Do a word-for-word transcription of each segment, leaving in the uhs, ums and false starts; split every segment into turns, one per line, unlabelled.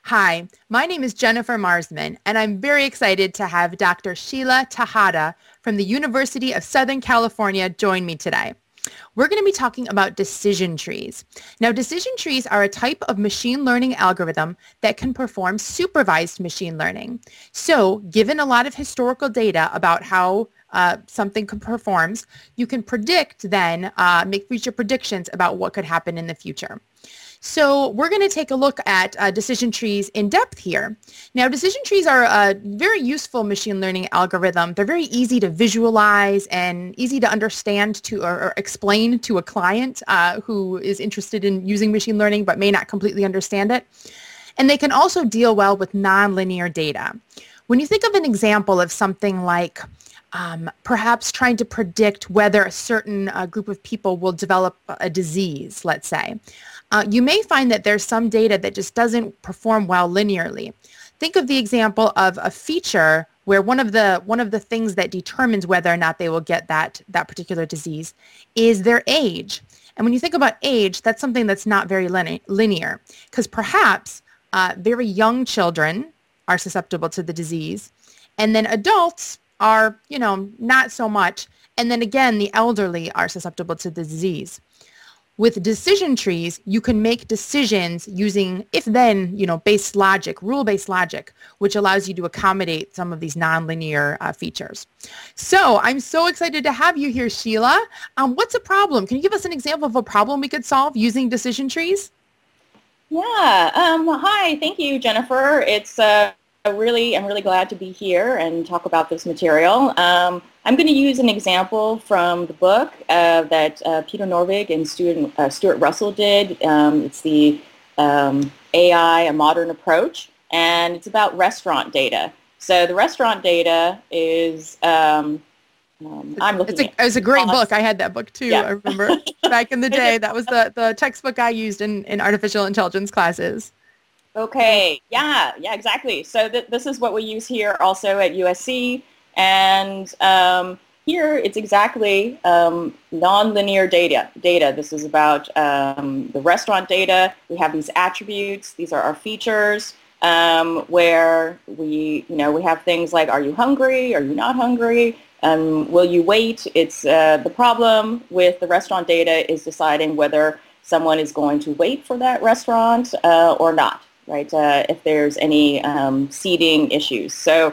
Hi, my name is Jennifer Marsman, and I'm very excited to have Doctor Sheila Tejada from the University of Southern California join me today. We're going to be talking about decision trees. Now, decision trees are a type of machine learning algorithm that can perform supervised machine learning. So, given a lot of historical data about how uh, something performs, you can predict then, uh, make future predictions about what could happen in the future. So we're going to take a look at uh, decision trees in depth here. Now, decision trees are a very useful machine learning algorithm. They're very easy to visualize and easy to understand to or, or explain to a client uh, who is interested in using machine learning but may not completely understand it. And they can also deal well with nonlinear data. When you think of an example of something like Um, perhaps trying to predict whether a certain uh, group of people will develop a disease, let's say. Uh, you may find that there's some data that just doesn't perform well linearly. Think of the example of a feature where one of the one of the things that determines whether or not they will get that that particular disease is their age. And when you think about age, that's something that's not very line- linear, because perhaps uh, very young children are susceptible to the disease, and then adults are, you know, not so much. And then again, the elderly are susceptible to the disease. With decision trees, you can make decisions using if-then, you know, based logic, rule-based logic, which allows you to accommodate some of these nonlinear uh, features. So I'm so excited to have you here, Sheila. Um, what's a problem? Can you give us an example of a problem we could solve using decision trees?
Yeah. Um, hi. Thank you, Jennifer. It's uh, really, I'm really glad to be here and talk about this material. Um, I'm going to use an example from the book uh, that uh, Peter Norvig and Stuart, uh, Stuart Russell did. Um, it's the um, A I, A Modern Approach, and it's about restaurant data. So the restaurant data is, um, um, I'm looking
it's a,
at
It's a great book. I had that book too.
yeah.
I remember back in the day. That was the, the textbook I used in, in artificial intelligence classes.
Okay, yeah, yeah, exactly. So th this is what we use here also at U S C, and um, here it's exactly um, nonlinear data. Data. This is about um, the restaurant data. We have these attributes. These are our features um, where we, you know, we have things like, are you hungry? Are you not hungry? Um, will you wait? It's uh, the problem with the restaurant data is deciding whether someone is going to wait for that restaurant uh, or not. Right, uh, if there's any um, seating issues. So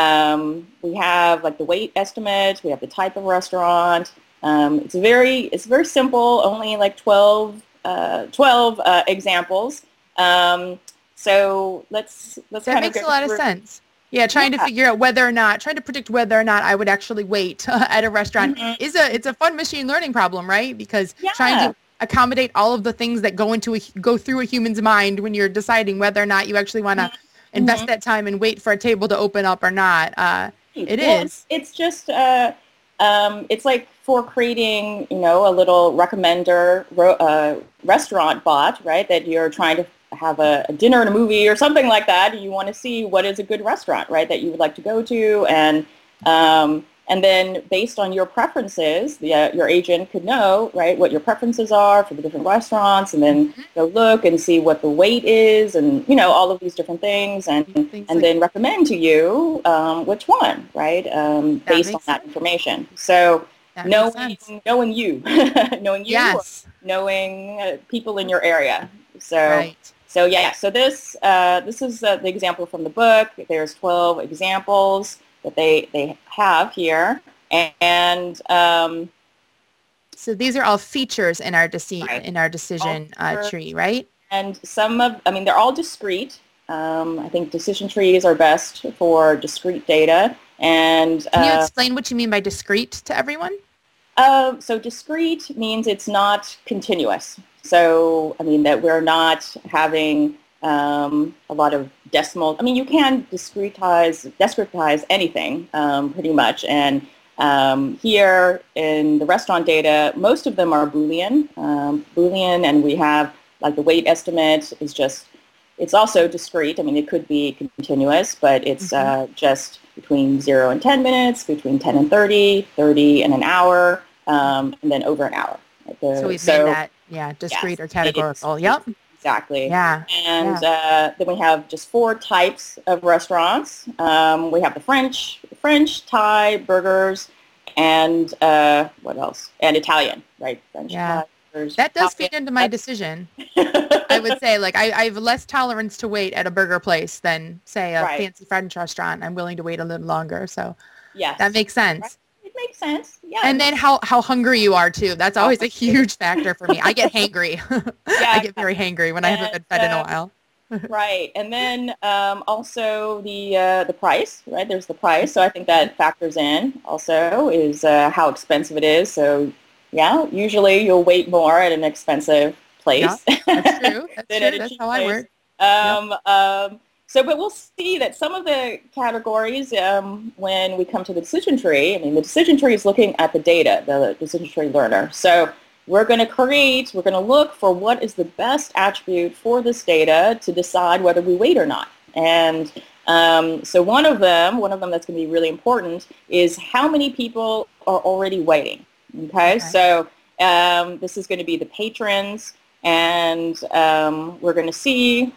um, we have like the weight estimate, we have the type of restaurant. Um, it's very, it's very simple, only like twelve, uh, twelve uh, examples. Um, so let's, let's
That
kind of
makes
go
a lot
through.
of sense. Yeah, trying
Yeah.
to figure out whether or not, trying to predict whether or not I would actually wait at a restaurant
Mm-hmm.
is a, it's a fun machine learning problem, right? Because trying
Yeah.
to accommodate all of the things that go into a, go through a human's mind when you're deciding whether or not you actually want to invest
Mm-hmm.
that time and wait for a table to open up or not. Uh, it
Well, it's
is.
it's just uh, um, it's like for creating, you know, a little recommender ro- uh, restaurant bot, right? That you're trying to have a, a dinner and a movie or something like that. You want to see what is a good restaurant, right? That you would like to go to, and um, and then based on your preferences, the, uh, your agent could know, right, what your preferences are for the different restaurants, and then go look and see what the weight is, and you know all of these different things, and
Things
and
like
then recommend to you um, which one, right, um,
that
based on
makes
that
sense.
information. So
That makes
knowing
sense.
knowing you, knowing you, or
Yes.
knowing uh, people in your area. So
Right.
so yeah. So this uh, this is uh, the example from the book. There's twelve examples that they they have here, and um,
So these are all features in our deci-
right,
in our
all
decision uh,
features.
tree, right?
And some of, I mean, they're all discrete. Um, I think decision trees are best for discrete data. And
Can you
uh,
explain what you mean by discrete to everyone?
uh, so discrete means it's not continuous. So, I mean, that we're not having um, a lot of decimal. I mean, you can discretize, discretize anything um, pretty much. And um, here in the restaurant data, most of them are Boolean, um, Boolean, and we have like the weight estimate is just, it's also discrete. I mean, it could be continuous, but it's
Mm-hmm.
uh, just between zero and ten minutes, between ten and thirty, thirty and an hour, um, and then over an hour.
So
The,
we've made
so
that, yeah, discrete
yes,
or
it is.
categorical.
It's
Yep.
exactly.
Yeah.
And
Yeah.
uh, then we have just four types of restaurants. Um, we have the French, French, Thai, burgers, and uh, what else? And Italian, right? French,
Yeah.
Thai, burgers,
That does
Italian.
feed into my
That's
decision. I would say like I, I have less tolerance to wait at a burger place than say a
right.
fancy French restaurant. I'm willing to wait a little longer. So that
Yes.
makes
Right.
sense.
It makes sense. Yeah, it
And then
makes
how, how hungry you are too. That's
how
always a huge factor for me. I get hangry. I
yeah.
get very hangry when I haven't
And
been fed in a
uh,
while.
right. And then um, also the uh, the price, right? There's the price. So I think that factors in also is uh, how expensive it is. So yeah, usually you'll wait more at an expensive
Yeah,
place
that's true. That's
than at
true.
a
That's
cheap
how I
place.
work. Yep.
Um, um, so, but we'll see that some of the categories, um, when we come to the decision tree, I mean, the decision tree is looking at the data, the decision tree learner. So we're going to create, we're going to look for what is the best attribute for this data to decide whether we wait or not. And um, so one of them, one of them that's going to be really important is how many people are already waiting. Okay,
Okay.
so um, this is going to be the patrons, and um, we're going to see,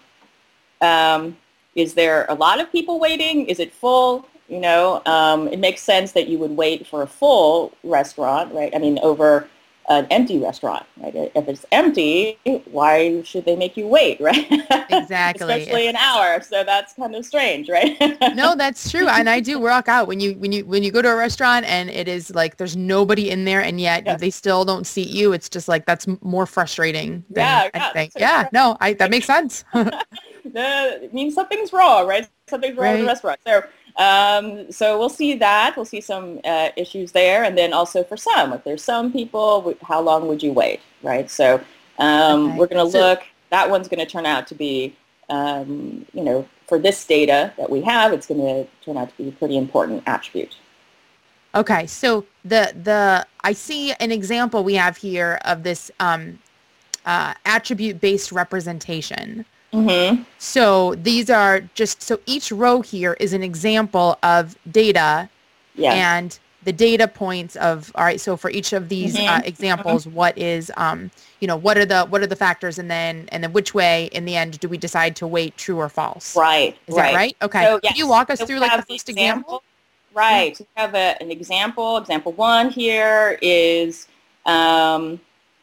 um, is there a lot of people waiting? Is it full? You know, um, it makes sense that you would wait for a full restaurant, right? I mean, over an empty restaurant, right? If it's empty, why should they make you wait, right?
Exactly.
Especially an hour. So that's kind of strange, right?
No, that's true. And I do rock out when you when you when you go to a restaurant and it is like there's nobody in there and yet
Yes.
they still don't seat you. It's just like that's m- more frustrating than
Yeah, yeah,
anything.
that's so
Yeah, no, I that makes sense.
the, it means something's wrong, right? Something's wrong with the
Right.
restaurant. So, um, so we'll see that. We'll see some uh, issues there, and then also for some, if there's some people, how long would you wait, right? So um,
Okay.
we're going to
So
look. That one's going to turn out to be, um, you know, for this data that we have, it's going to turn out to be a pretty important attribute.
okay, so the the I see an example we have here of this um, uh, attribute-based representation.
Mm-hmm.
So these are just so each row here is an example of data
Yeah.
and the data points of all right. So for each of these uh,
Mm-hmm.
examples, what is um, you know what are the what are the factors and then and then which way in the end do we decide to weight true or false?
Right.
Is that
Right.
right? Okay.
So
Could you
yes.
walk us
So
through
we
like the
have the
first example?
example. Right. So we have a, an example. Example one here is um,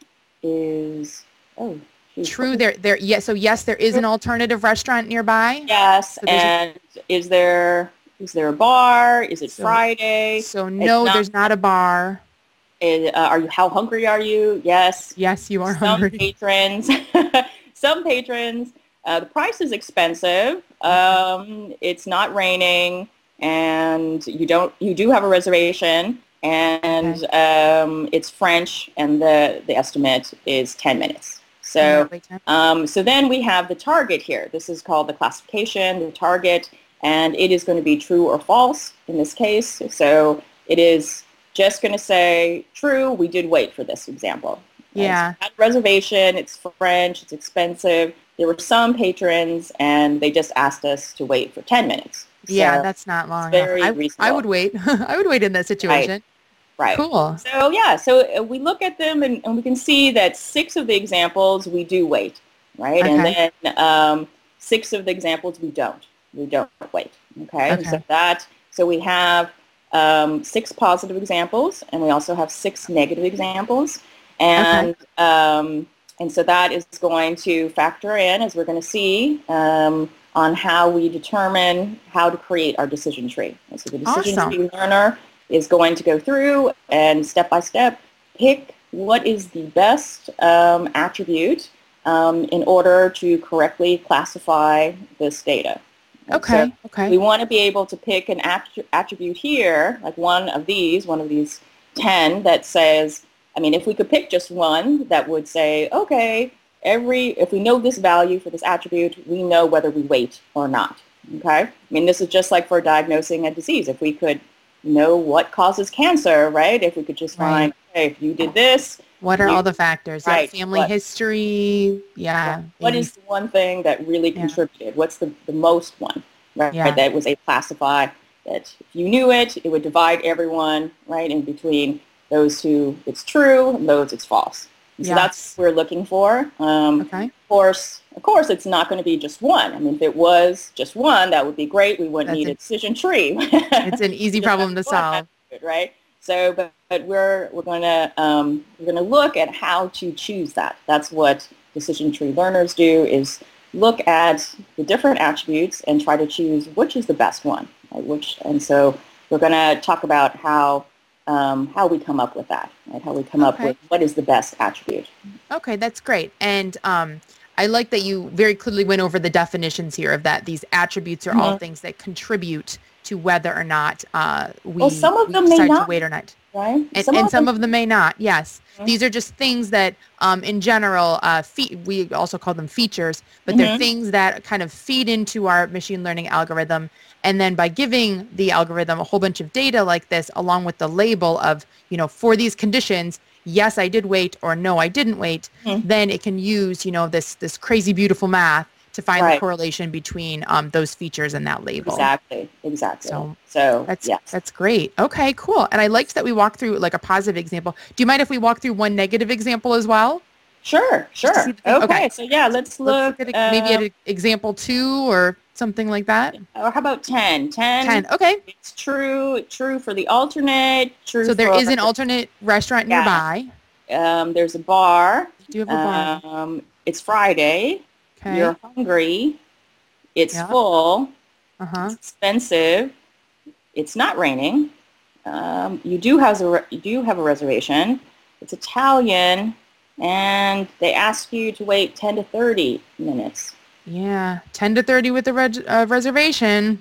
is oh geez, what
True.
was
There, there. Yes. So yes, there is
it?
an alternative restaurant nearby.
Yes.
So there's a,
And is there is there a bar? Is it
so
Friday?
so
It's
no,
not.
there's not a bar.
Uh, are you? How hungry are you? Yes.
Yes, you are
Some
hungry.
patrons. Some patrons. Uh, the price is expensive.
Okay.
Um, it's not raining, and you don't. You do have a reservation, and um, it's French, and the the estimate is ten minutes.
And your
So,
wait time.
um, so then we have the target here. This is called the classification, the target, and it is going to be true or false in this case. So it is just going to say true. We did wait for this example. Right?
Yeah.
So we had a reservation. It's French. It's expensive. There were some patrons, and they just asked us to wait for ten minutes.
Yeah,
So
that's not long
it's
enough.
very
I I
reasonable.
would wait. I would wait in that situation.
Right.
Cool.
So yeah, so uh, we look at them and, and we can see that six of the examples we do wait, right?
Okay.
And then um, six of the examples we don't. We don't wait. Okay. And so
Okay.
that so we have um, six positive examples, and we also have six negative examples, and um, and so that is going to factor in, as we're going to see, um, on how we determine how to create our decision tree. And so the decision
Awesome.
tree learner is going to go through and step by step pick what is the best um, attribute um, in order to correctly classify this data. Right?
Okay.
So
Okay.
we want to be able to pick an attr- attribute here, like one of these, one of these ten that says, I mean, if we could pick just one that would say, okay, every if we know this value for this attribute, we know whether we wait or not. Okay? I mean, this is just like for diagnosing a disease. If we could know what causes cancer, right? If we could just
Right.
find, hey, if you did this,
What are
you-
all the factors? Yeah,
right,
family
what-
history. Yeah.
what
maybe-
is the one thing that really
Yeah.
contributed? What's the, the most one, right?
Yeah.
That was a classify that if you knew it, it would divide everyone, right, in between those who it's true and those it's false. So
Yes.
that's what we're looking for. Um,
Okay.
Of course, of course, it's not going to be just one. I mean, if it was just one, that would be great. We wouldn't
That's
need
an,
a decision tree.
it's an
We
easy
just have
problem to
one
solve.
attribute, right? So, but, but we're we're going to um, we're going to look at how to choose that. That's what decision tree learners do, is look at the different attributes and try to choose which is the best one. Right? Which, and so we're going to talk about how um, how we come up with that, right? How we come up
Okay.
with what is the best attribute.
Okay, that's great. And um, I like that you very clearly went over the definitions here of that these attributes are all
Mhm.
things that contribute to whether or not uh,
Well,
we,
some of
we
them may
decide to
not,
wait or not.
right?
And,
Some
and
of them.
some of them may not, yes.
Mhm.
These are just things that, um, in general, uh, fe- we also call them features, but they're
Mhm.
things that kind of feed into our machine learning algorithm. And then by giving the algorithm a whole bunch of data like this, along with the label of, you know, for these conditions, yes, I did wait, or no, I didn't wait,
Mhm.
then it can use, you know, this this crazy, beautiful math to find the
Right.
correlation between um, those features and that label.
Exactly. Exactly.
So
So
that's
yes.
that's great. Okay, cool. And I liked that we walked through like a positive example. Do you mind if we walk through one negative example as well?
Sure.
Just to see
Sure.
the thing? Okay.
Okay. So yeah,
So
let's
let's
look.
look at it, maybe at
Um,
a, example two or something like that.
or how about ten? ten.
ten. Okay.
It's true. True for the alternate. True
So there
for
is an alternate restaurant
yeah.
nearby.
Um, there's a bar.
You do have a bar.
Um, it's Friday.
Okay.
You're hungry. It's
Yeah.
full. It's
Uh-huh.
expensive. It's not raining. Um, you do have a re- you do have a reservation. It's Italian, and they ask you to wait ten to thirty minutes.
Yeah. ten to thirty with the reg- uh, reservation.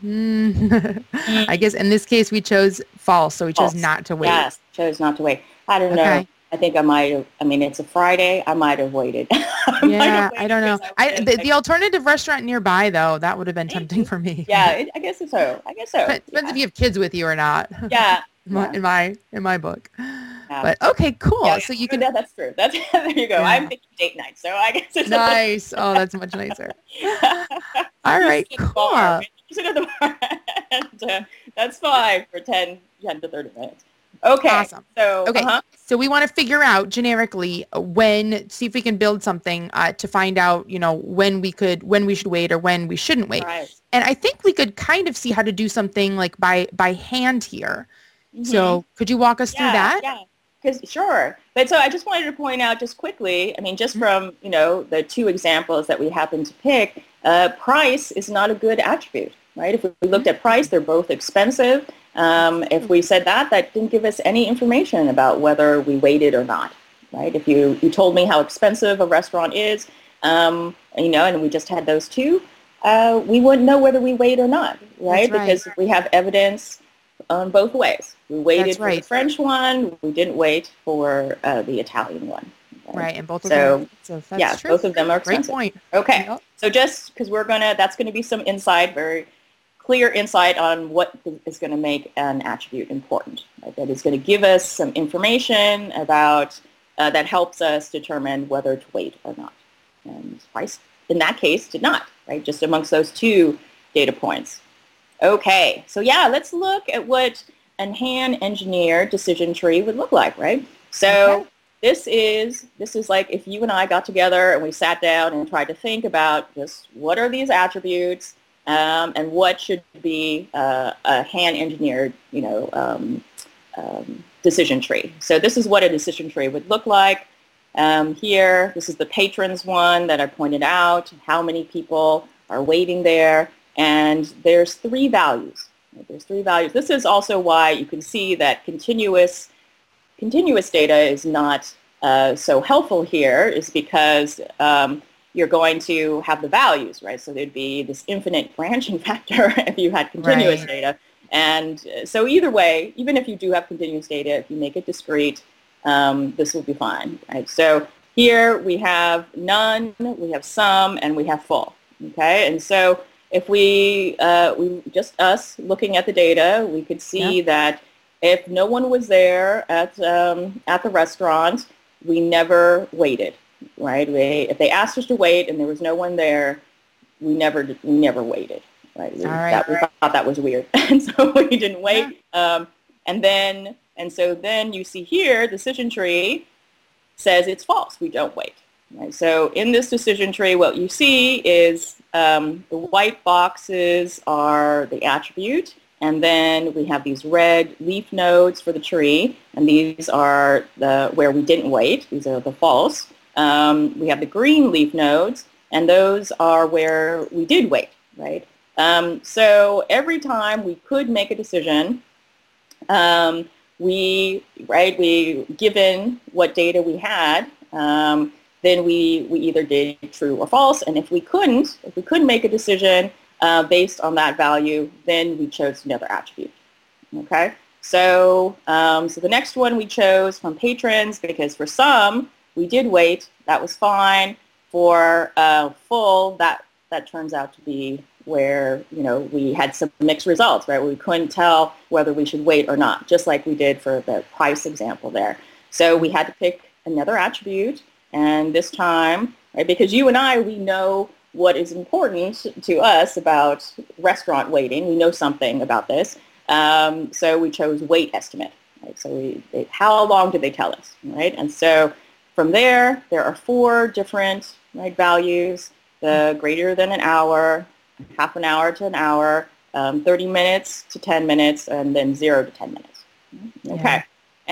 Mm. I
Mm.
guess in this case we chose false, so we chose
False.
not to wait.
Yes, chose not to wait. I don't know.
Okay.
I think I might have. I mean, it's a Friday. I might have waited. I might have
Yeah, I
waited
don't know.
because I
I
wanted
the,
to
the alternative restaurant nearby though, that would have been tempting
maybe.
for me.
Yeah, it, I guess so. I guess so.
But depends if
Yeah.
you have kids with you or not.
Yeah.
in my
Yeah.
in my in my book.
Yeah.
But okay,
Yeah,
cool.
yeah.
So you
No,
can
that, that's true. That's there you go. I'm
yeah.
thinking date night, so I guess it's
Nice. Oh, that's much nicer. All
you
right,
sit at the
cool.
bar. right? You sit at the bar, and uh, that's fine for ten, ten to thirty minutes. Okay.
Awesome.
So,
Okay.
uh-huh.
So we want to figure out generically when, see if we can build something uh, to find out, you know, when we could, when we should wait or when we shouldn't wait.
Right.
And I think we could kind of see how to do something like by, by hand here.
Mhm.
So could you walk us
Yeah,
through that?
yeah. Because sure, but so I just wanted to point out just quickly. I mean, just from you know the two examples that we happen to pick, uh, price is not a good attribute, right? If we looked at price, they're both expensive. Um, if we said that, that didn't give us any information about whether we waited or not, right? If you you told me how expensive a restaurant is, um, you know, and we just had those two, uh, we wouldn't know whether we wait or not, right?
That's right.
Because we have evidence on both ways. We waited
That's
for
right.
the French one. We didn't wait for uh, the Italian one.
Right. And both of
So,
them. So that's
yeah,
true.
both of them are
Great
expensive.
point.
Okay.
Yep.
So just because we're going to, that's going to be some insight, very clear insight on what is going to make an attribute important. Right? That is going to give us some information about, uh, that helps us determine whether to wait or not. And price, in that case, did not, right? Just amongst those two data points. Okay, so yeah, let's look at what a hand-engineered decision tree would look like, right? So
Okay.
this is this is like if you and I got together and we sat down and tried to think about just what are these attributes um, and what should be uh, a hand-engineered, you know, um, um, decision tree. So this is what a decision tree would look like. Um, here, this is the patrons one that I pointed out, how many people are waiting there, and there's three values. There's three values. This is also why you can see that continuous continuous data is not uh, so helpful here, is because um, you're going to have the values, right? So there'd be this infinite branching factor if you had continuous
Right.
data. And uh, so either way, even if you do have continuous data, if you make it discrete, um, this will be fine, right? So here we have none, we have some, and we have full, okay? And so if we, uh, we just us looking at the data, we could see
Yep.
that if no one was there at, um, at the restaurant, we never waited, right? We, if they asked us to wait and there was no one there, we never, we never waited, right? We,
All right.
that, we thought that was weird, and so we didn't wait. Um, and then, and so then you see here, decision tree, says it's false. We don't wait. Right? So in this decision tree, what you see is um, the white boxes are the attribute, and then we have these red leaf nodes for the tree, and these are the where we didn't wait. These are the false. Um, we have the green leaf nodes, and those are where we did wait, right? Um, so every time we could make a decision, um, we, right, we, given what data we had, um, then we, we either did true or false, and if we couldn't, if we couldn't make a decision uh, based on that value, then we chose another attribute, okay? So, um, so the next one we chose from patrons, because for some, we did wait, that was fine. For uh, full, that, that turns out to be where, you know, we had some mixed results, right? We couldn't tell whether we should wait or not, just like we did for the price example there. So we had to pick another attribute, and this time, right, because you and I, we know what is important to us about restaurant waiting. We know something about this. Um, so we chose wait estimate, right? So we, they, how long did they tell us, right? And so from there, there are four different, right, values: the greater than an hour, half an hour to an hour, um, thirty minutes to ten minutes, and then zero to ten minutes. Okay. Yeah.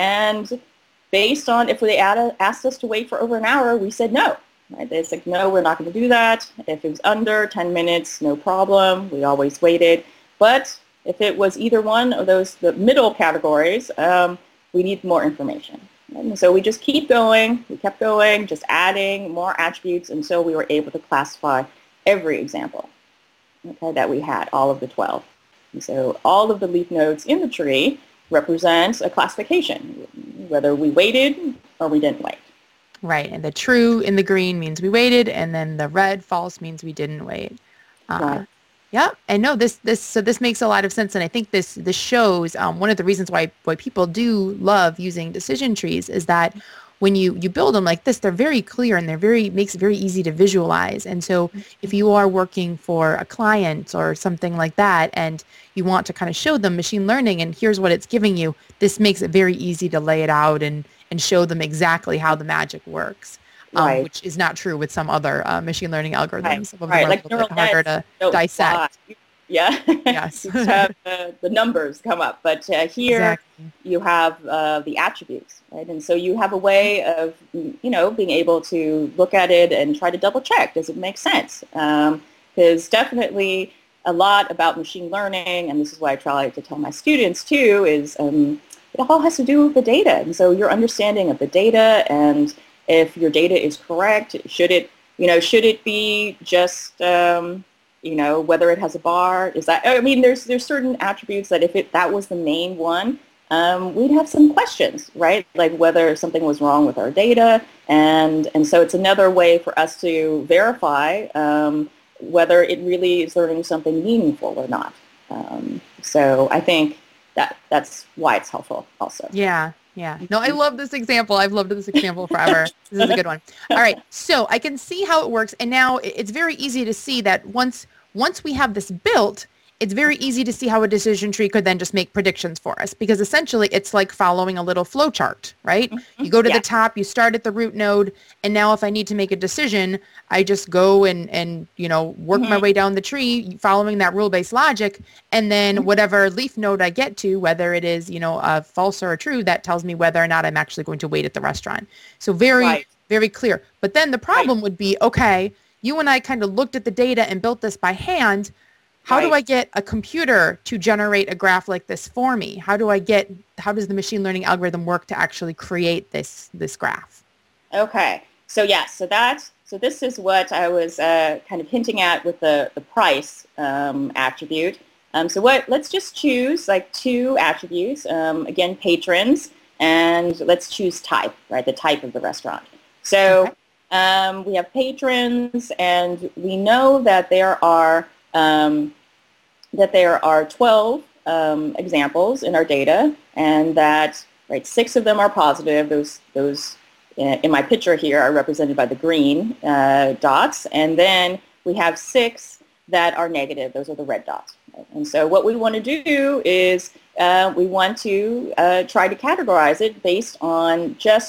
And based on if they add, asked us to wait for over an hour, we said no. Right? They said, no, we're not going to do that. If it was under ten minutes, no problem. We always waited. But if it was either one of those, the middle categories, um, we need more information. And so we just keep going. We kept going, just adding more attributes until we were able to classify every example, okay, that we had, all of the twelve. And so all of the leaf nodes in the tree represent a classification, whether we waited or we didn't wait.
Right, and the true in the green means we waited, and then the red false means we didn't wait. Uh,
right.
Yeah, and no, this this so this makes a lot of sense, and I think this this shows um, one of the reasons why why people do love using decision trees is that when you you build them like this, they're very clear and they're very makes it very easy to visualize. And so if you are working for a client or something like that, and you want to kind of show them machine learning, and here's what it's giving you, this makes it very easy to lay it out and and show them exactly how the magic works. Um,
Right.
which is not true with some other uh, machine learning algorithms.
Right.
Some of them
Right.
are
Like
a little bit
neural
harder
nets
to
don't
dissect.
fly. Yeah.
Yes.
You just have the, the numbers come up. But uh, here
Exactly.
you have uh, the attributes, right? And so you have a way of, you know, being able to look at it and try to double check. Does it make sense? Because um, definitely a lot about machine learning, and this is what I try to tell my students too, is um, it all has to do with the data. And so your understanding of the data, and if your data is correct, should it, you know, should it be just, um, you know, whether it has a bar, is that, I mean, there's there's certain attributes that if it that was the main one, um, we'd have some questions, right? Like whether something was wrong with our data, and and so it's another way for us to verify um, whether it really is learning something meaningful or not. Um, so I think that that's why it's helpful also.
Yeah. Yeah. No, I love this example. I've loved this example forever. This is a good one. All right. So I can see how it works. And now it's very easy to see that once once we have this built, it's very easy to see how a decision tree could then just make predictions for us, because essentially it's like following a little flow chart, right? Mm-hmm. You go to yeah. the top, you start at the root node, and now if I need to make a decision, I just go and, and you know, work mm-hmm. my way down the tree following that rule-based logic, and then mm-hmm. whatever leaf node I get to, whether it is, you know, a false or a true, that tells me whether or not I'm actually going to wait at the restaurant. So very, right. very clear. But then the problem right. would be, okay, you and I kind of looked at the data and built this by hand. How right. do I get a computer to generate a graph like this for me? How do I get, how does the machine learning algorithm work to actually create this, this graph?
Okay. So yes, yeah, so that, so this is what I was uh, kind of hinting at with the, the price um, attribute. Um, so what, let's just choose like two attributes, um, again, patrons, and let's choose type, right, the type of the restaurant. So okay. um, we have patrons, and we know that there are Um, that there are twelve um, examples in our data, and that right six of them are positive. Those those uh, in my picture here are represented by the green uh, dots, and then we have six that are negative. Those are the red dots. Right? And so what we want to do is uh, we want to uh, try to categorize it based on just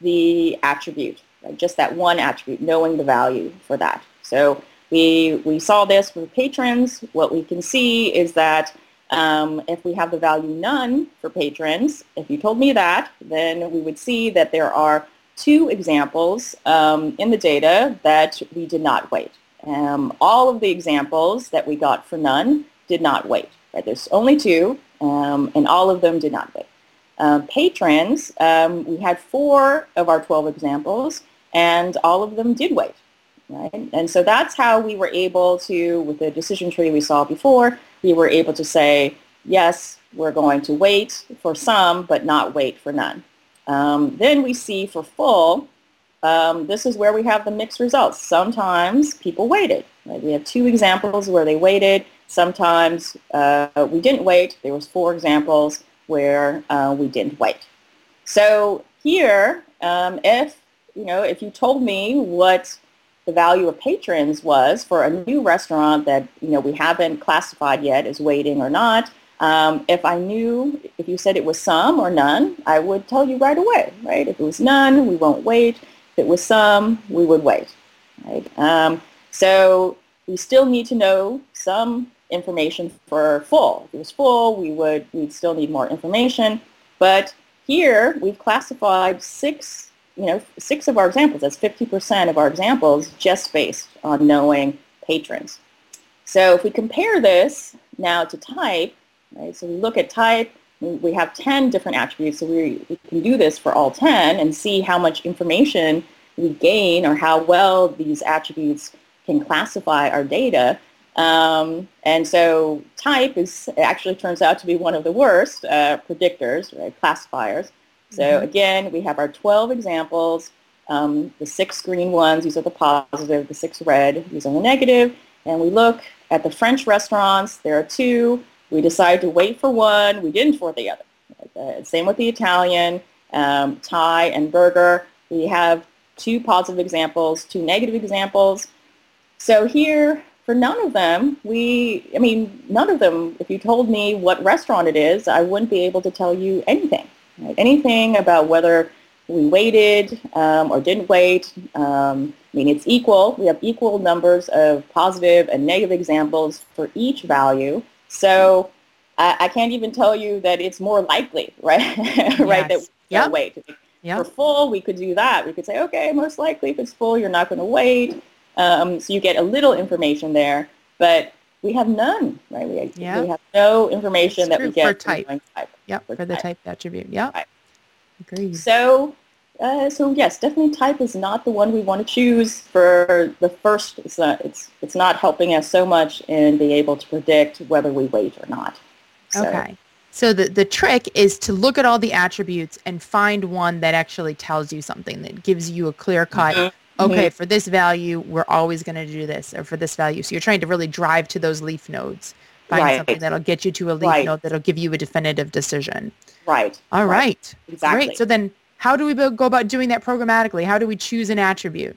the attribute, right? Just that one attribute, knowing the value for that. So we, we saw this with patrons. What we can see is that um, if we have the value none for patrons, if you told me that, then we would see that there are two examples um, in the data that we did not weight. Um, all of the examples that we got for none did not weight. Right? There's only two, um, and all of them did not weight. Um, patrons, um, we had four of our twelve examples, and all of them did weight. Right? And so that's how we were able to, with the decision tree we saw before, we were able to say, yes, we're going to weight for some, but not weight for none. Um, then we see for full, um, this is where we have the mixed results. Sometimes people weighted. Right? We have two examples where they weighted. Sometimes uh, we didn't weight. There was four examples where uh, we didn't weight. So here, um, if you know, if you told me what the value of patrons was for a new restaurant that you know we haven't classified yet as weighting or not, um, if I knew, if you said it was some or none, I would tell you right away, right? If it was none, we won't weight. If it was some, we would weight, right? Um, so we still need to know some information for full. If it was full, we would we'd still need more information. But here we've classified six, you know, six of our examples. That's fifty percent of our examples just based on knowing patrons. So if we compare this now to type, right? So we look at type. We have ten different attributes, so we, we can do this for all ten and see how much information we gain or how well these attributes can classify our data. Um, and so type is actually turns out to be one of the worst uh, predictors, right, classifiers. So mm-hmm. again, we have our twelve examples, um, the six green ones, these are the positive, the six red, these are the negative. And we look at the French restaurants, there are two. We decided to wait for one, we didn't for the other. Uh, same with the Italian, um, Thai, and burger. We have two positive examples, two negative examples. So here, for none of them, we, I mean, none of them, if you told me what restaurant it is, I wouldn't be able to tell you anything. Right? Anything about whether we weighted um, or didn't weight. Um, I mean, it's equal. We have equal numbers of positive and negative examples for each value. So I, I can't even tell you that it's more likely, right?
Yes.
right, that we
yep.
don't weight.
Yep.
For full, we could do that. We could say, okay, most likely if it's full, you're not going to weight. Um, so you get a little information there, but we have none, right? We,
yep.
we have no information that we get
for type.
type.
Yep, for, for the type attribute. Yep.
Right.
Agreed.
So, uh, so yes, definitely type is not the one we want to choose for the first. It's not, it's it's not helping us so much in being able to predict whether we weight or not. So.
Okay. So the, the trick is to look at all the attributes and find one that actually tells you something, that gives you a clear cut. Mm-hmm. Okay, for this value, we're always going to do this, or for this value. So you're trying to really drive to those leaf nodes. Find right. something that'll get you to a leaf right. node that'll give you a definitive decision.
Right.
All right.
right. Exactly.
Great. So then how do we go about doing that programmatically? How do we choose an attribute?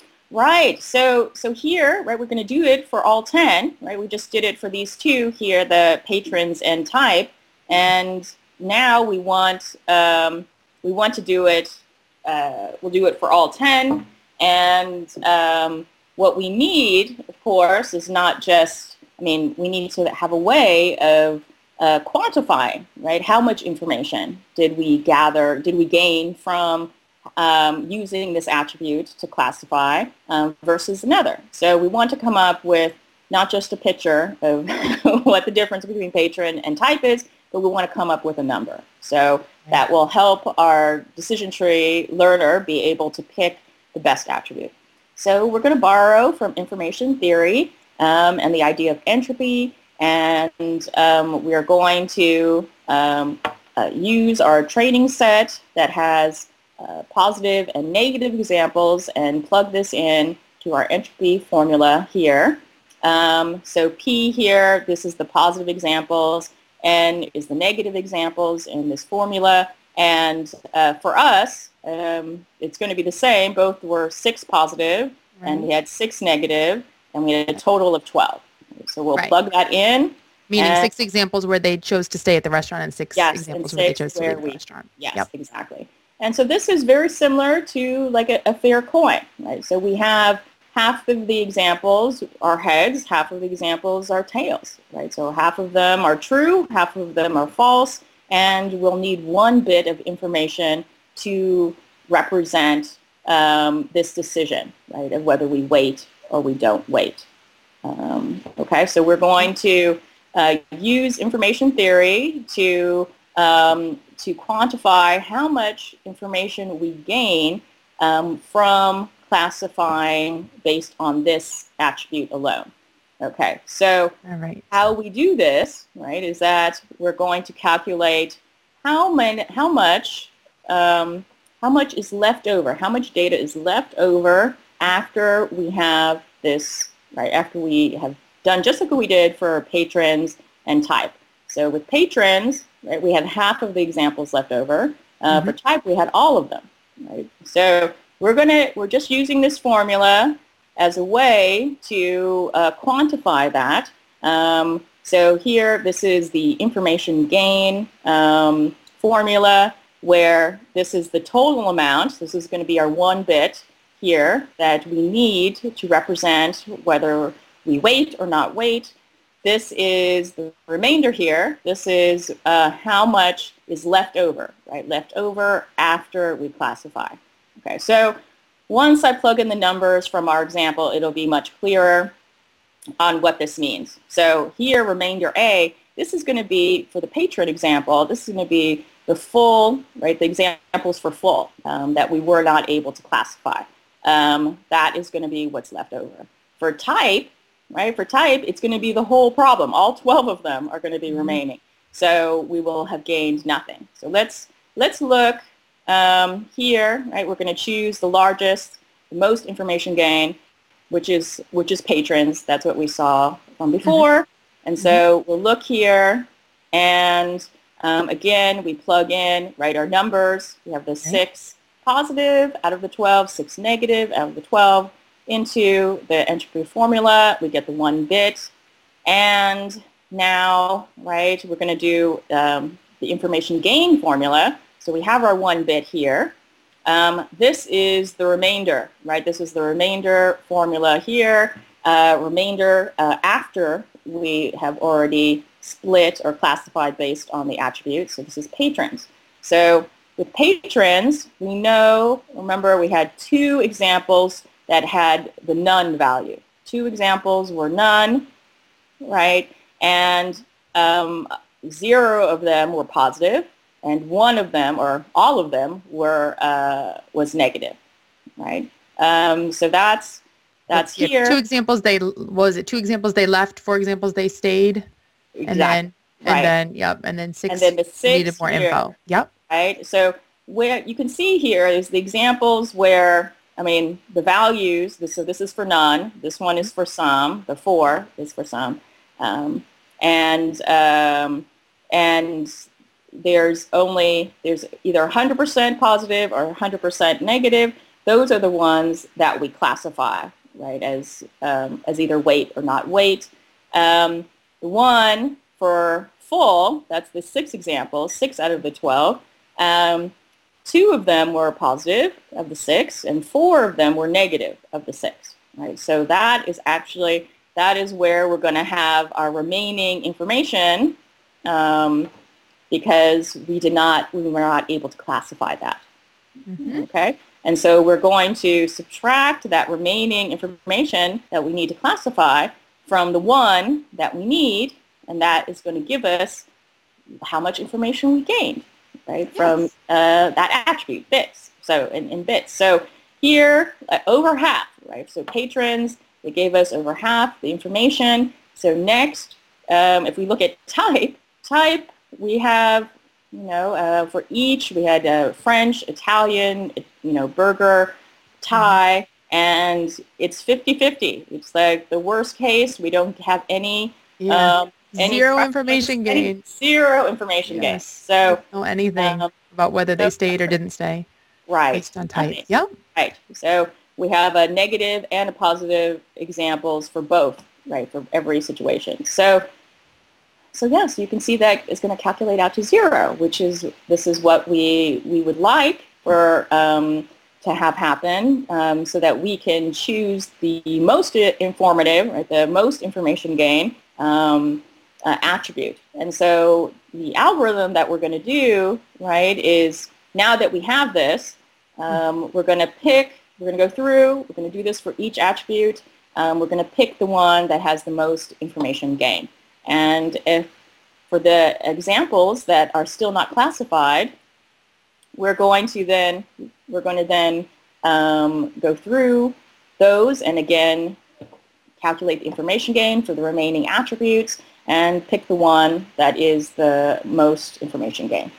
Right. So so here, right, we're going to do it for all ten, right? We just did it for these two here, the patrons and type. And now we want um, we want to do it, uh, we'll do it for all ten. And um, what we need, of course, is not just, I mean, we need to have a way of uh, quantifying, right? How much information did we gather, did we gain from um, using this attribute to classify um, versus another? So we want to come up with not just a picture of what the difference between patron and type is, but we want to come up with a number. So that will help our decision tree learner be able to pick the best attribute. So we're going to borrow from information theory um, and the idea of entropy, and um, we are going to um, uh, use our training set that has uh, positive and negative examples and plug this in to our entropy formula here. Um, so P here, this is the positive examples, N is the negative examples in this formula, and uh, for us, Um, it's going to be the same. Both were six positive, right. and we had six negative, and we had a total of twelve. So we'll right. plug that in.
Meaning six examples where they chose to stay at the restaurant and six
yes,
examples
and
where they chose to leave
we,
the restaurant.
Yes,
yep.
exactly. And so this is very similar to like a, a fair coin, right? So we have half of the examples are heads, half of the examples are tails, right? So half of them are true, half of them are false, and we'll need one bit of information to represent um, this decision, right, of whether we wait or we don't wait. Um, okay, so we're going to uh, use information theory to um, to quantify how much information we gain um, from classifying based on this attribute alone. Okay, so
All right.
how we do this, right, is that we're going to calculate how many, how much, um, how much is left over, how much data is left over after we have this, right, after we have done just like we did for patrons and type. So with patrons, right, we had half of the examples left over. Uh, mm-hmm. For type, we had all of them, right? So we're gonna, we're just using this formula as a way to uh, quantify that. Um, so here, this is the information gain um, formula, where this is the total amount. This is going to be our one bit here that we need to represent whether we wait or not wait. This is the remainder here. This is uh, how much is left over, right? Left over after we classify. Okay, so once I plug in the numbers from our example, it'll be much clearer on what this means. So here, remainder A, this is going to be, for the patron example, this is going to be the full, right, the examples for full um, that we were not able to classify. Um, that is going to be what's left over. For type, right, for type, it's going to be the whole problem. All twelve of them are going to be mm-hmm. remaining. So we will have gained nothing. So let's, let's look um, here, right, we're going to choose the largest, the most information gain, which is, which is patrons. That's what we saw from before. Mm-hmm. And so mm-hmm. we'll look here, and um, again, we plug in, right, our numbers. We have the okay. six positive out of the twelve, six negative out of the twelve into the entropy formula. We get the one bit. And now, right, we're going to do um, the information gain formula. So we have our one bit here. Um, this is the remainder, right? This is the remainder formula here. Uh, remainder uh, after we have already split or classified based on the attributes. So this is patrons. So with patrons, we know, remember we had two examples that had the none value. Two examples were none, right? And um, zero of them were positive, and one of them, or all of them, were uh, was negative, right? Um, so that's that's
yeah,
here.
Two examples they what was it? Two examples they left. Four examples they stayed.
Exactly.
And then and
right.
then yep, and then six.
And then the six
needed more
here,
info. Yep.
Right. So where you can see here is the examples where, I mean, the values. So this is for none. This one is for some. The four is for some. Um, and um, and there's only, there's either one hundred percent positive or one hundred percent negative. Those are the ones that we classify, right, as um, as either wait or not wait. Um, the one for full, that's the six examples, six out of the twelve. Um, two of them were positive of the six, and four of them were negative of the six, right? So that is actually, that is where we're going to have our remaining information um, because we did not, we were not able to classify that, mm-hmm. okay? And so we're going to subtract that remaining information that we need to classify from the one that we need, and that is going to give us how much information we gained, right, yes. from uh, that attribute, bits, so in, in bits. So here, uh, over half, right, so patrons, they gave us over half the information. So next, um, if we look at type, type, we have, you know, uh, for each, we had uh, French, Italian, you know, burger, Thai, mm-hmm. and it's fifty-fifty. It's like the worst case. We don't have any,
yeah.
um, any
zero information
any,
gain.
Zero information
yes.
gain. So
don't know anything
um,
about whether they stayed or didn't stay.
Right.
Based on type.
Right.
Yep.
Right. So we have a negative and a positive examples for both, right, for every situation. So. So yes, you can see that it's going to calculate out to zero, which is, this is what we, we would like, for um, to have happen um, so that we can choose the most informative, right, the most information gain um, uh, attribute. And so the algorithm that we're going to do, right, is now that we have this, um, we're going to pick, we're going to go through, we're going to do this for each attribute. Um, we're going to pick the one that has the most information gain. And if for the examples that are still not classified, we're going to then we're going to then um, go through those and again calculate the information gain for the remaining attributes and pick the one that is the most information gain.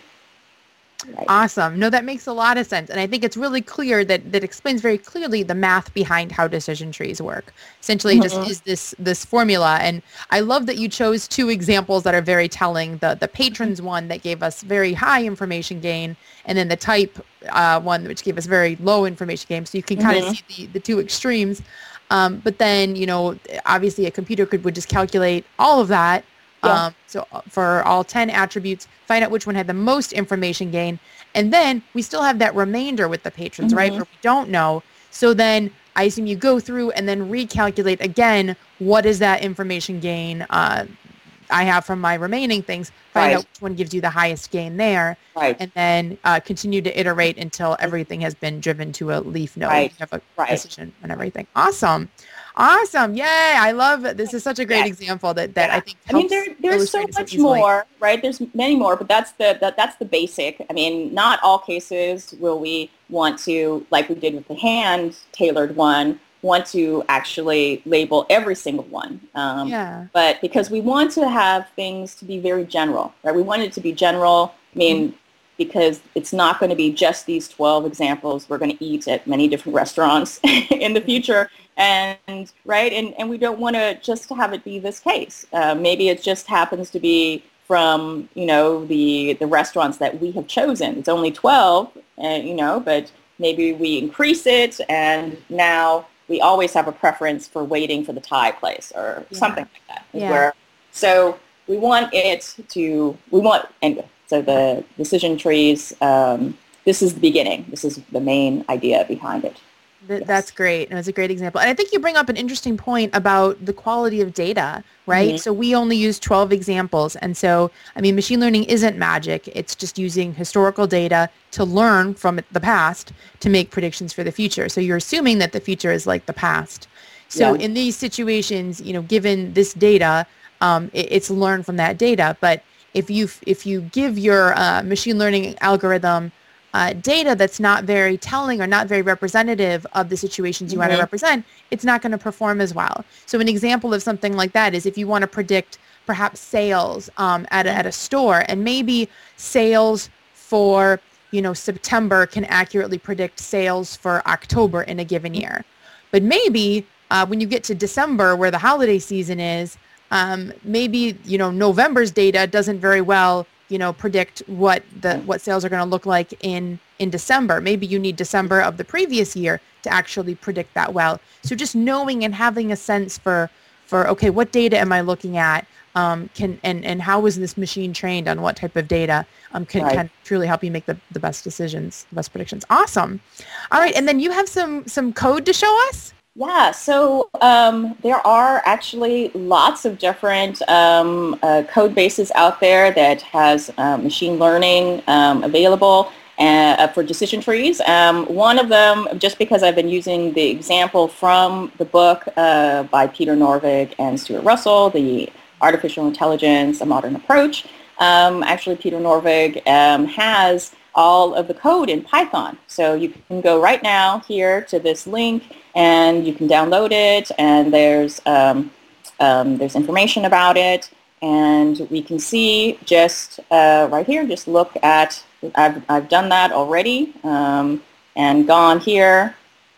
Right. Awesome. No, that makes a lot of sense. And I think it's really clear that that explains very clearly the math behind how decision trees work. Essentially, mm-hmm. just is this this formula. And I love that you chose two examples that are very telling. The the patrons one that gave us very high information gain, and then the type uh, one which gave us very low information gain. So you can kind mm-hmm. of see the, the two extremes. Um, but then, you know, obviously a computer could would just calculate all of that. Yeah. Um, so for all ten attributes, find out which one had the most information gain. And then we still have that remainder with the patrons, mm-hmm. right, where we don't know. So then I assume you go through and then recalculate again, what is that information gain uh, I have from my remaining things, find right. out which one gives you the highest gain there,
right.
and then uh, continue to iterate until everything has been driven to a leaf node.
Right.
You have a
right.
decision and everything. Awesome. Awesome. Yay. I love it. This is such a great
yes.
example that, that
yeah.
I think
I mean, there, there's so much more, right? There's many more, but that's the that, that's the basic. I mean, not all cases will we want to, like we did with the hand-tailored one, want to actually label every single one. Um,
yeah.
But because we want to have things to be very general, right? We want it to be general. I mean, mm-hmm. because it's not going to be just these twelve examples. We're going to eat at many different restaurants in the future. And right, and, and we don't want to just have it be this case. Uh, maybe it just happens to be from, you know, the the restaurants that we have chosen. It's only twelve, and you know, but maybe we increase it, and now we always have a preference for waiting for the Thai place or yeah. something like that.
Yeah.
Where, so we want it to, we want, anyway, so the decision trees, um, this is the beginning. This is the main idea behind it.
Th-
yes.
That's great. And it's a great example. And I think you bring up an interesting point about the quality of data, right? Mm-hmm. So we only use twelve examples. And so, I mean, machine learning isn't magic. It's just using historical data to learn from the past to make predictions for the future. So you're assuming that the future is like the past. So yeah. in these situations, you know, given this data, um, it, it's learned from that data. But if you if you give your uh, machine learning algorithm Uh, data that's not very telling or not very representative of the situations you mm-hmm. want to represent, it's not going to perform as well. So an example of something like that is if you want to predict perhaps sales um, at, a, at a store, and maybe sales for, you know, September can accurately predict sales for October in a given year. But maybe uh, when you get to December, where the holiday season is, um, maybe, you know, November's data doesn't very well you know, predict what the what sales are going to look like in, in December. Maybe you need December of the previous year to actually predict that well. So just knowing and having a sense for, for okay, what data am I looking at? Um, can and, and how is this machine trained on what type of data um, can, right. can truly help you make the, the best decisions, the best predictions. Awesome. All right. And then you have some some code to show us?
Yeah, so um, there are actually lots of different um, uh, code bases out there that has uh, machine learning um, available uh, for decision trees. Um, one of them, just because I've been using the example from the book uh, by Peter Norvig and Stuart Russell, The Artificial Intelligence, A Modern Approach, um, actually Peter Norvig um, has all of the code in Python. So you can go right now here to this link and you can download it, and there's um, um, there's information about it, and we can see just uh, right here, just look at, I've, I've done that already um, and gone here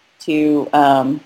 to um,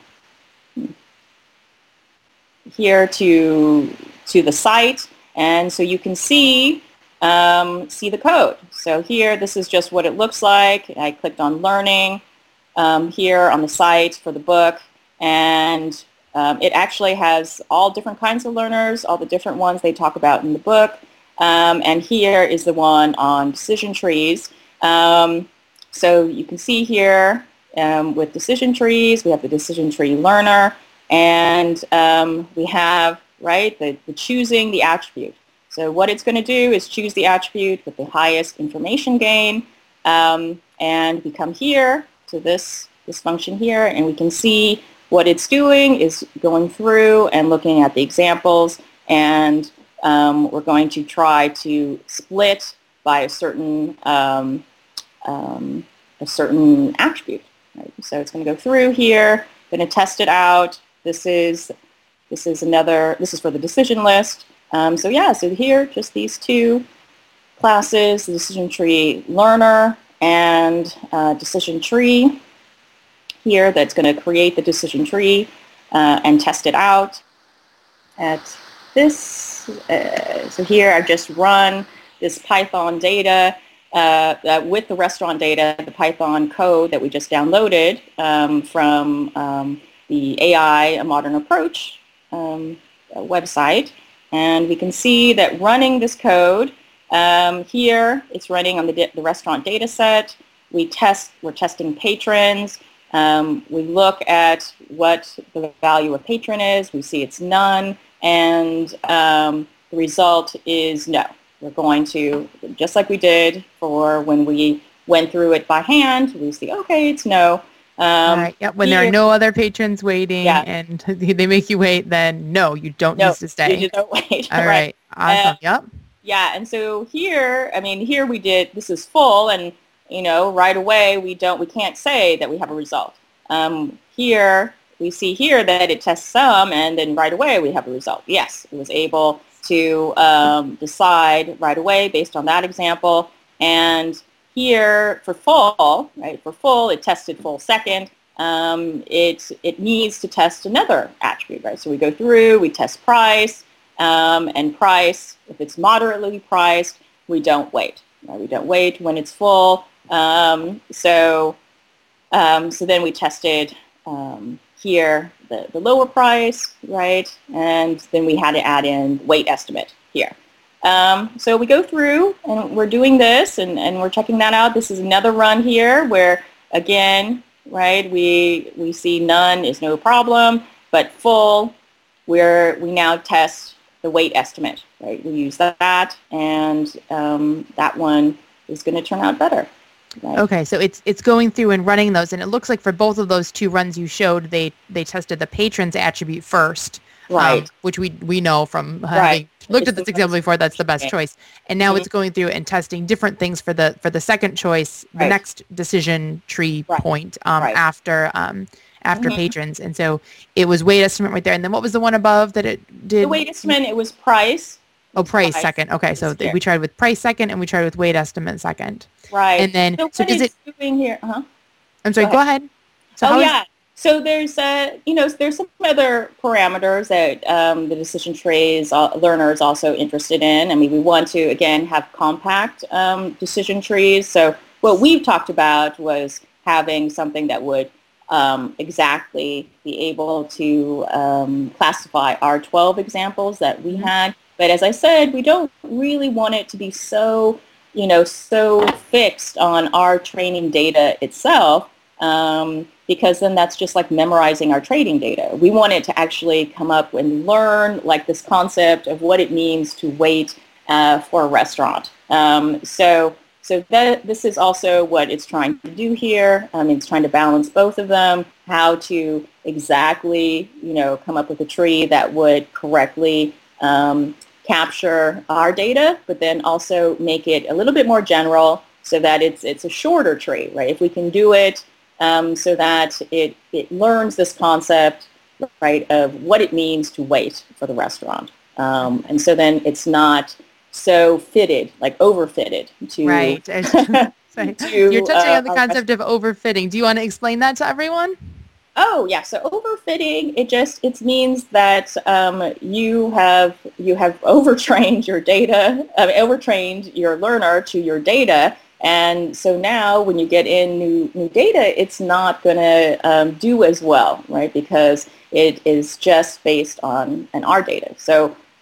here to to the site, and so you can see Um, see the code. So here, this is just what it looks like. I clicked on learning um, here on the site for the book, and um, it actually has all different kinds of learners, all the different ones they talk about in the book. Um, and here is the one on decision trees. Um, so you can see here um, with decision trees, we have the decision tree learner, and um, we have, right, the, the choosing the attribute. So what it's going to do is choose the attribute with the highest information gain, um, and we come here to this, this function here, and we can see what it's doing is going through and looking at the examples, and um, we're going to try to split by a certain um, um, a certain attribute. Right? So it's going to go through here, going to test it out. This is this is another. This is for the decision list. Um, so yeah, so here just these two classes: the decision tree learner and uh, decision tree. Here, that's going to create the decision tree uh, and test it out. At this, uh, so here I've just run this Python data uh, uh, with the restaurant data, the Python code that we just downloaded um, from um, the A I, A Modern Approach um, website. And we can see that running this code, um, here it's running on the, the restaurant data set. We test, we're testing patrons. Um, we look at what the value of patron is. We see it's none. And um, the result is no. We're going to, just like we did for when we went through it by hand, we see, okay, it's no. Um,
right. Yep. When here, there are no other patrons waiting yeah. and they make you wait, then no, you don't
no,
need to stay.
You don't wait.
All right. right. Awesome. Uh, yep.
Yeah. And so here, I mean, here we did, this is full, and, you know, right away we don't, we can't say that we have a result. Um, here, we see here that it tests some, and then right away we have a result. Yes, it was able to um, decide right away based on that example. And here for full, right, for full, it tested full second. Um, it, it needs to test another attribute, right? So we go through, we test price, um, and price, if it's moderately priced, we don't wait. Right? We don't wait when it's full. Um, so, um, so then we tested um, here the, the lower price, right? And then we had to add in weight estimate here. Um, so we go through and we're doing this and, and we're checking that out. This is another run here where, again, right, we, we see none is no problem, but full, where we now test the weight estimate, right? We use that, and um, that one is going to turn out better. Right.
Okay, so it's it's going through and running those, and it looks like for both of those two runs you showed, they they tested the patrons attribute first,
right?
Um, which we we know from having right. looked it's at this example before, that's the best choice. And now mm-hmm. it's going through and testing different things for the for the second choice, right. the next decision tree right. point um, right. after um, after mm-hmm. patrons, and so it was weight estimate right there. And then what was the one above that it did?
The weight estimate, it was price.
Oh, price, price second. Okay, so th- we tried with price second, and we tried with weight estimate second.
Right.
And then,
so,
so does it?
Doing here? Uh-huh.
I'm sorry. Go ahead. Go ahead.
So oh yeah. Is, so there's uh, you know, there's some other parameters that um, the decision trees uh, learner is also interested in. I mean, we want to again have compact um, decision trees. So what we've talked about was having something that would um, exactly be able to um, classify our twelve examples that we mm-hmm. had. But as I said, we don't really want it to be so, you know, so fixed on our training data itself, um, because then that's just like memorizing our training data. We want it to actually come up and learn like this concept of what it means to wait uh, for a restaurant. Um, so, so that this is also what it's trying to do here. Um, it's trying to balance both of them, how to exactly, you know, come up with a tree that would correctly um, capture our data, but then also make it a little bit more general so that it's it's a shorter tree, right? If we can do it um, so that it, it learns this concept, right, of what it means to wait for the restaurant. Um, and so then it's not so fitted, like overfitted to...
Right. to, You're touching uh, on the concept of overfitting. Do you want to explain that to everyone?
Oh yeah, so overfitting, it just it means that um, you have you have overtrained your data, uh, overtrained your learner to your data, and so now when you get in new new data, it's not going to um, do as well, right? Because it is just based on an R data. So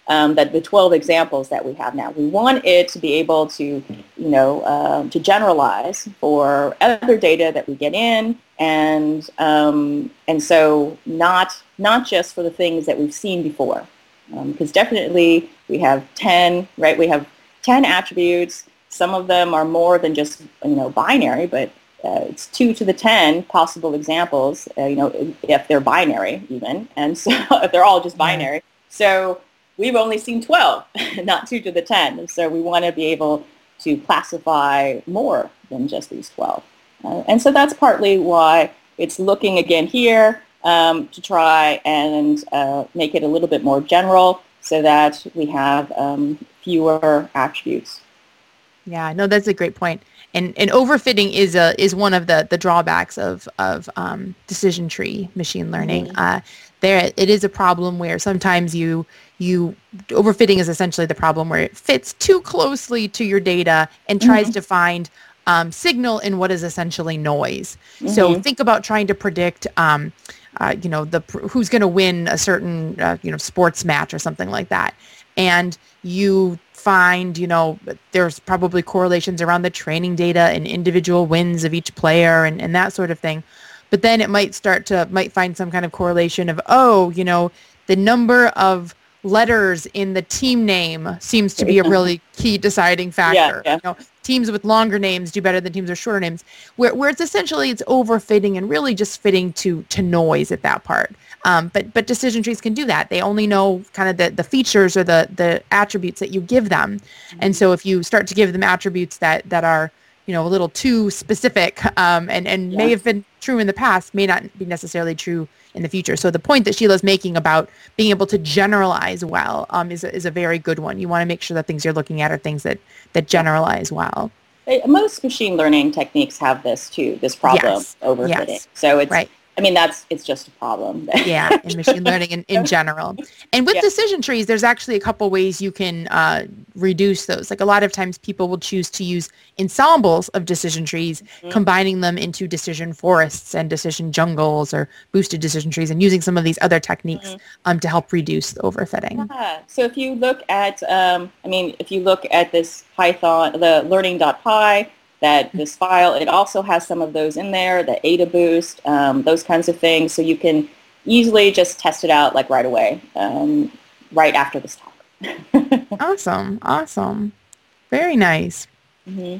um, that the twelve examples that we have now. We want it to be able to, you know, uh, to generalize for other data that we get in, and um, and so not not just for the things that we've seen before, because um, definitely we have ten, right? We have ten attributes. Some of them are more than just, you know, binary, but uh, it's two to the ten possible examples, uh, you know, if they're binary even, and so if they're all just binary. Yeah. So we've only seen twelve, not two to the ten, and so we want to be able to classify more than just these twelve. Uh, and so that's partly why it's looking again here um, to try and uh, make it a little bit more general so that we have um, fewer attributes.
Yeah, no, that's a great point. And and overfitting is a is one of the the drawbacks of of um, decision tree machine learning. Mm-hmm. Uh, there, it is a problem where sometimes you you overfitting is essentially the problem where it fits too closely to your data and tries mm-hmm. to find um, signal in what is essentially noise. Mm-hmm. So think about trying to predict. Um, uh, you know, the who's going to win a certain uh, you know sports match or something like that, and you find, you know, there's probably correlations around the training data and individual wins of each player and, and that sort of thing. But then it might start to, might find some kind of correlation of, oh, you know, the number of letters in the team name seems to be a really key deciding factor. Yeah, yeah. You know, teams with longer names do better than teams with shorter names, where, where it's essentially it's overfitting and really just fitting to to noise at that part. Um, but but decision trees can do that. They only know kind of the, the features or the, the attributes that you give them. Mm-hmm. And so if you start to give them attributes that, that are, you know, a little too specific um, and, and yeah. may have been true in the past, may not be necessarily true in the future. So the point that Sheila's making about being able to generalize well um, is, a, is a very good one. You want to make sure that things you're looking at are things that, that generalize well.
Most machine learning techniques have this too, this problem
yes.
of overfitting.
Yes.
So it's,
right.
I mean, that's, it's just a problem.
Yeah, in machine learning in, in general. And with
yeah.
decision trees, there's actually a couple ways you can uh, reduce those. Like a lot of times people will choose to use ensembles of decision trees, mm-hmm. combining them into decision forests and decision jungles or boosted decision trees and using some of these other techniques mm-hmm. um, to help reduce the overfitting.
Yeah. So if you look at, um, I mean, if you look at this Python, the learning.py, that this file, it also has some of those in there, the AdaBoost, um, those kinds of things. So you can easily just test it out like right away, um, right after this talk.
Awesome. Awesome. Very nice.
Mm-hmm.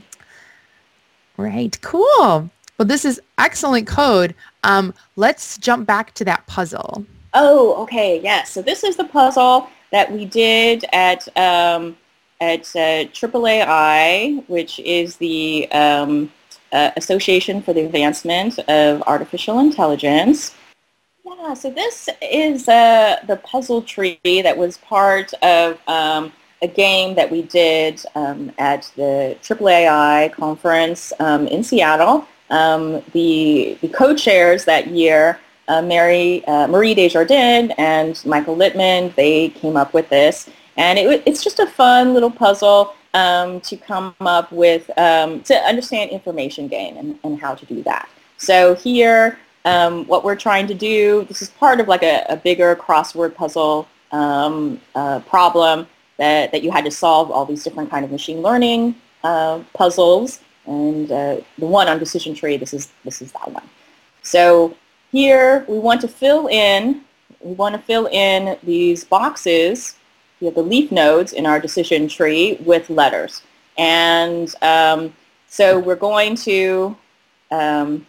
Right. Cool. Well, this is excellent code. Um, let's jump back to that puzzle.
Oh, okay. Yes. So this is the puzzle that we did at um, at uh, triple A I, which is the um, uh, Association for the Advancement of Artificial Intelligence. Yeah, so this is uh, the puzzle tree that was part of um, a game that we did um, at the triple A I conference um, in Seattle. Um, the, the co-chairs that year, uh, Mary, uh, Marie Desjardins and Michael Littman, they came up with this. And it, it's just a fun little puzzle um, to come up with, um, to understand information gain and, and how to do that. So here, um, what we're trying to do, this is part of like a, a bigger crossword puzzle um, uh, problem that, that you had to solve all these different kind of machine learning uh, puzzles. And uh, the one on decision tree, this is, this is that one. So here we want to fill in, we want to fill in these boxes. We have the leaf nodes in our decision tree with letters. And um, so we're going to, um,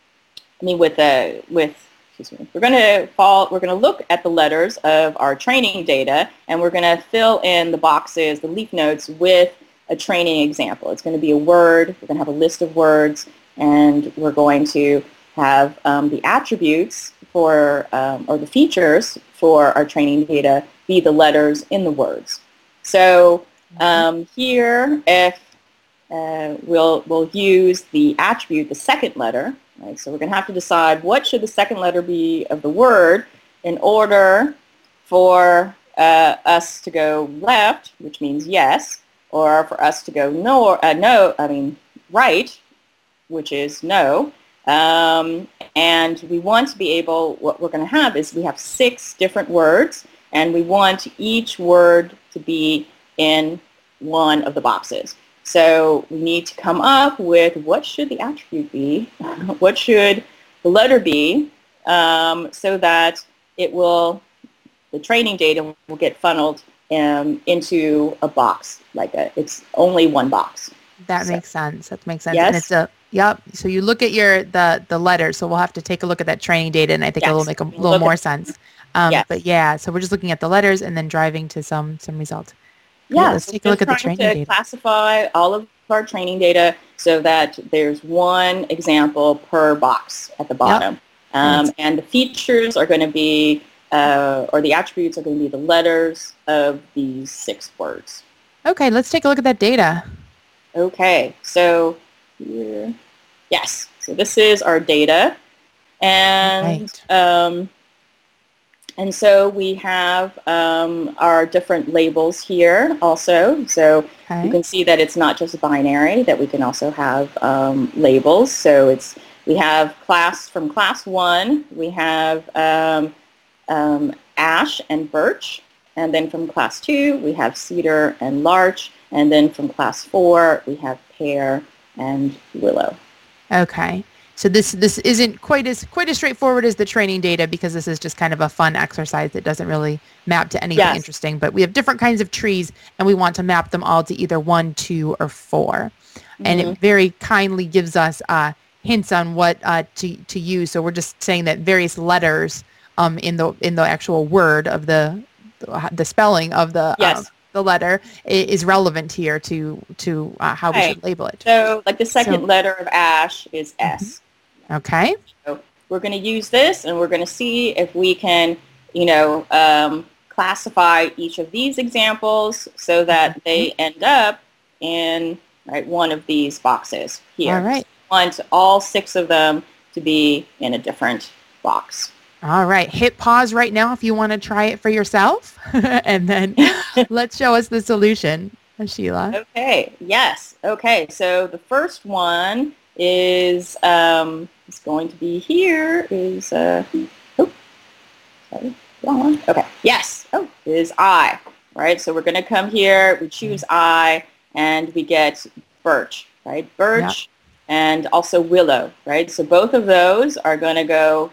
I mean, with, uh, with excuse me, we're going to fall, we're going to look at the letters of our training data, and we're going to fill in the boxes, the leaf nodes, with a training example. It's going to be a word. We're going to have a list of words, and we're going to have um, the attributes for, um, or the features for our training data be the letters in the words. So um, here, if uh, we'll, we'll use the attribute, the second letter, right? So we're going to have to decide what should the second letter be of the word in order for uh, us to go left, which means yes, or for us to go no, uh, no, I mean right, which is no. Um, and we want to be able, what we're going to have is we have six different words. and we want each word to be in one of the boxes. So we need to come up with what should the attribute be, what should the letter be, um, so that it will, the training data will get funneled um, into a box, like a, it's only one box.
That
so,
makes sense. That makes sense.
Yes.
And it's a, yep. So you look at your, the, the letters. So we'll have to take a look at that training data, and I think
yes.
it'll make a little more at, sense. Um,
yes.
But yeah, so we're just looking at the letters and then driving to some, some results.
Yeah,
Great. Let's
so
take a look at the training
to
data.
Classify all of our training data so that there's one example per box at the bottom. Yep. Um, and the features are going to be, uh, or the attributes are going to be the letters of these six words.
Okay, let's take a look at that data.
Okay, so here, yes, so this is our data. And right. um, And so we have um, our different labels here also. So okay. you can see that it's not just binary, that we can also have um, labels. So it's we have class from class one, we have um, um, ash and birch. And then from class two, we have cedar and larch. And then from class four, we have pear and willow.
Okay. So this this isn't quite as quite as straightforward as the training data, because this is just kind of a fun exercise that doesn't really map to anything yes. interesting. But we have different kinds of trees, and we want to map them all to either one, two, or four. Mm-hmm. And it very kindly gives us uh, hints on what uh, to to use. So we're just saying that various letters um, in the in the actual word of the the spelling of the
yes.
um, the letter is relevant here to to uh, how right. we should label it.
So like the second so, letter of ash is S. Mm-hmm.
Okay.
So we're going to use this, and we're going to see if we can, you know, um, classify each of these examples so that mm-hmm. they end up in right one of these boxes here.
All right.
So we want all six of them to be in a different box.
All right. Hit pause right now if you want to try it for yourself, and then let's show us the solution, Sheila.
Okay. Yes. Okay. So the first one is um, is going to be here is uh, oh sorry wrong one. Okay, yes, oh is I, right? So we're going to come here, we choose I, and we get birch, right? Birch yeah. and also willow, right? So both of those are going to go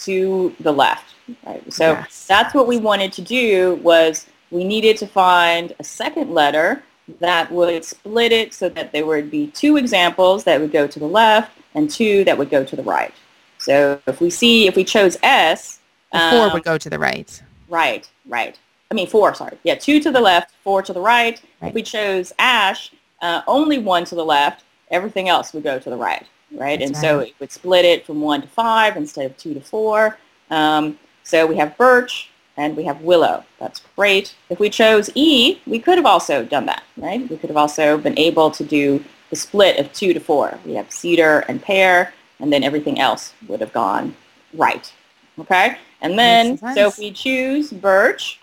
to the left, right? So yes. that's what we wanted to do, was we needed to find a second letter that would split it so that there would be two examples that would go to the left and two that would go to the right. So if we see, if we chose S,
um, four would go to the right.
Right, right. I mean four, sorry. Yeah, two to the left, four to the right. right. If we chose ash, uh, only one to the left, everything else would go to the right, right? That's and right. so it would split it from one to five instead of two to four. Um, so we have birch and we have willow. That's great. If we chose E, we could have also done that, right? We could have also been able to do the split of two to four. We have cedar and pear, and then everything else would have gone right, okay? And then, so if we choose birch,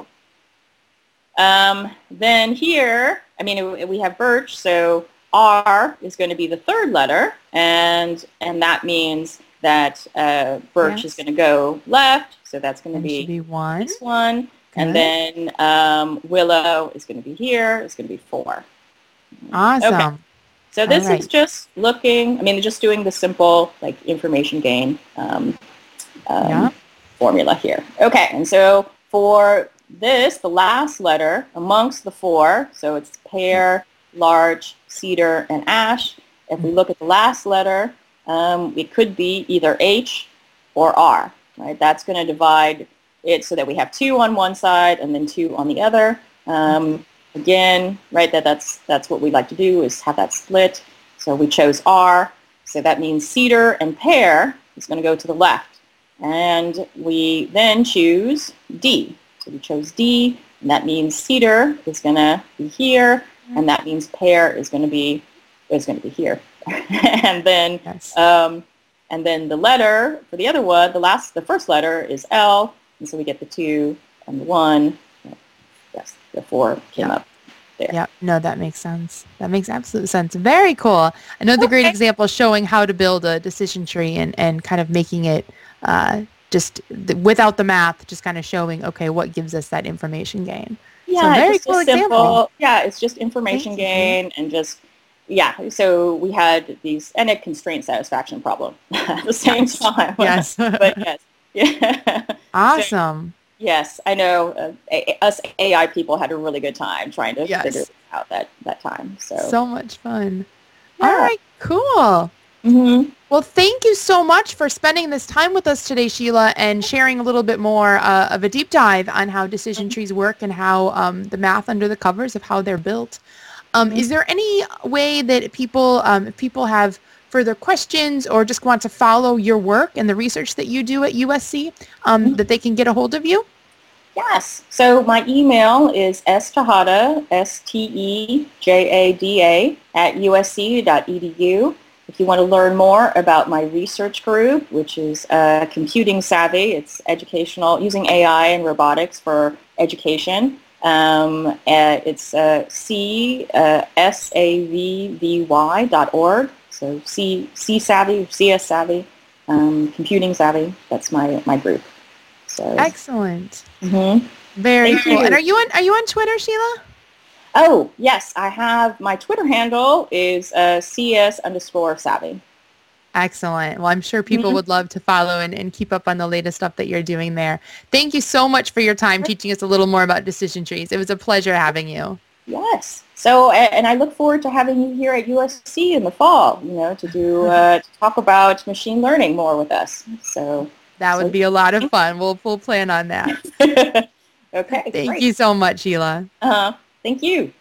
um, then here, I mean, we have birch, so R is going to be the third letter, and and that means that uh, birch yes. is going to go left, so that's going to be,
be one.
This one, Good. And then um, willow is going to be here, it's going to be four.
Awesome.
Okay. So this
right.
is just looking, I mean, just doing the simple like information gain um, um,
yeah.
formula here. Okay, and so for this, the last letter amongst the four, so it's pear, larch, cedar, and ash. If we look at the last letter, um, it could be either H or R, right? That's going to divide it so that we have two on one side and then two on the other. Um, again, right, that, that's, that's what we like to do, is have that split. So we chose R, so that means cedar and pear is going to go to the left. And we then choose D. So we chose D, and that means cedar is going to be here, and that means pear is going to be is going to be here. and then yes. um, and then the letter for the other one, the last, the first letter is L, and so we get the two and the one. Yes, the four came
yeah.
up there.
Yeah, no, that makes sense. That makes absolute sense. Very cool. Another okay. great example showing how to build a decision tree and, and kind of making it uh, just th- without the math, just kind of showing, okay, what gives us that information gain.
Yeah,
so very
just
cool
a simple,
example.
Yeah, it's just information
Thank you.
gain and just, yeah. So we had these, and a constraint satisfaction problem at the same
Yes.
time.
Yes.
But yes. Yeah.
Awesome.
So, yes, I know uh, a- us A I people had a really good time trying to
Yes.
figure it out that, that time. So,
So much fun.
Yeah.
All right, cool.
Mm-hmm.
Well, thank you so much for spending this time with us today, Sheila, and sharing a little bit more uh, of a deep dive on how decision
Mm-hmm.
trees work and how um, the math under the covers of how they're built. Um,
Mm-hmm.
Is there any way that people, um, if people have further questions or just want to follow your work and the research that you do at U S C, um,
Mm-hmm.
that they can get a hold of you?
Yes. So my email is stejada, S T E J A D A, at U S C dot E D U. If you want to learn more about my research group, which is uh, Computing Savvy, it's educational, using A I and robotics for education. Um, uh, it's uh, C, uh, S A V V Y dot org. So C, C Savvy, C S Savvy, um, Computing Savvy. That's my, my group. So.
Excellent.
Mm-hmm.
Very
Thank
cool.
you.
And are you on, are you on Twitter, Sheila?
Oh, yes, I have. My Twitter handle is uh, C S underscore savvy.
Excellent. Well, I'm sure people
Mhm.
would love to follow and, and keep up on the latest stuff that you're doing there. Thank you so much for your time teaching us a little more about decision trees. It was a pleasure having you.
Yes. So, a- and I look forward to having you here at U S C in the fall, you know, to do, uh, to talk about machine learning more with us. So.
That would
so-
be a lot of fun. We'll, we'll plan on that.
Okay,
Thank
great.
you so much, Sheila.
Uh-huh. Thank you.